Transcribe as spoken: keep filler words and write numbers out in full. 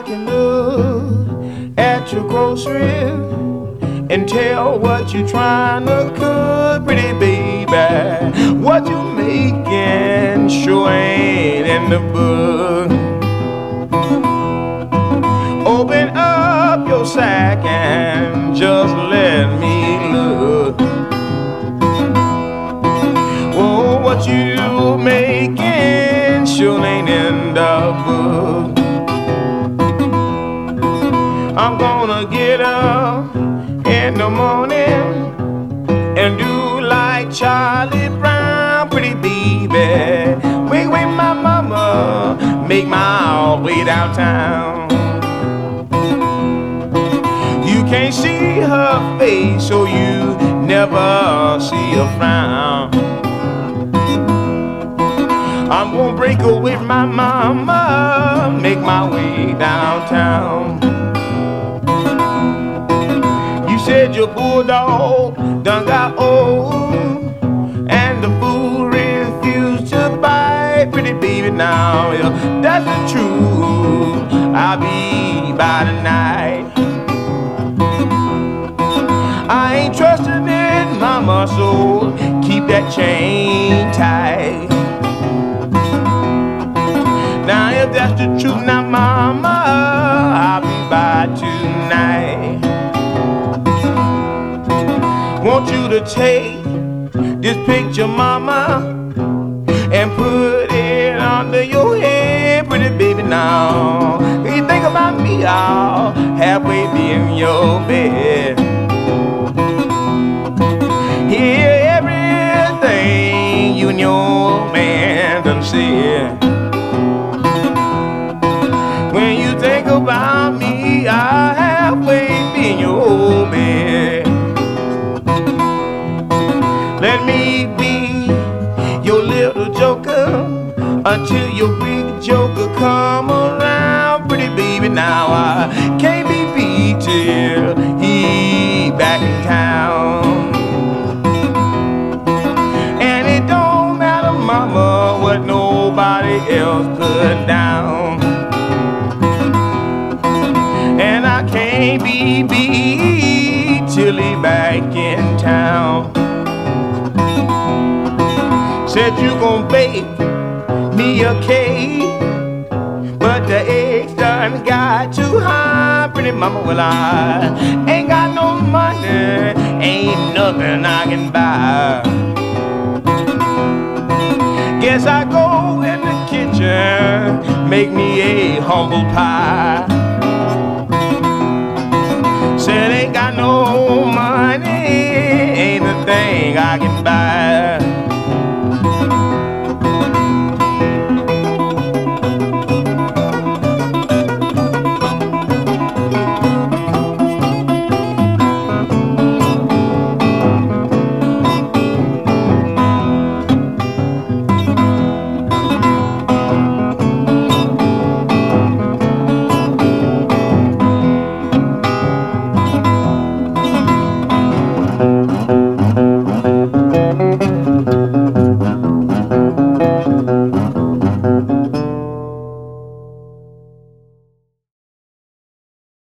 can look at your groceries and tell what you trying to cook, pretty baby. What you making sure ain't in the book. Open up your sack and just let me look. Oh, what you making sure ain't in the book. I'm gonna get up in the morning and do like Charlie Brown, pretty baby. Wait, wait, my mama, make my way downtown. You can't see her face, so you never see a frown. I'm gonna break away with my mama, make my way downtown. You said your bulldog done got old, and the fool refused to bite, pretty baby. Now, yeah, that's the truth. I'll be by tonight. I ain't trusting in mama, so keep that chain tight. Now if that's the truth, now mama, I'll be by tonight. Want you to take this picture, mama, and put it under your head, pretty baby. Now you think about me, I'll halfway be in your bed. Hear everything you and your man done said. When you think about me, I halfway be in your bed. Let me be your little joker until your big joker come around, pretty baby. Now I can't be beat till he back in town. And it don't matter, mama, what nobody else put down. And I can't be beat till he back in town. Said you gon' bake me a cake, but the eggs done got too high, pretty mama. Well, I ain't got no money, ain't nothing I can buy. Guess I go in the kitchen, make me a humble pie.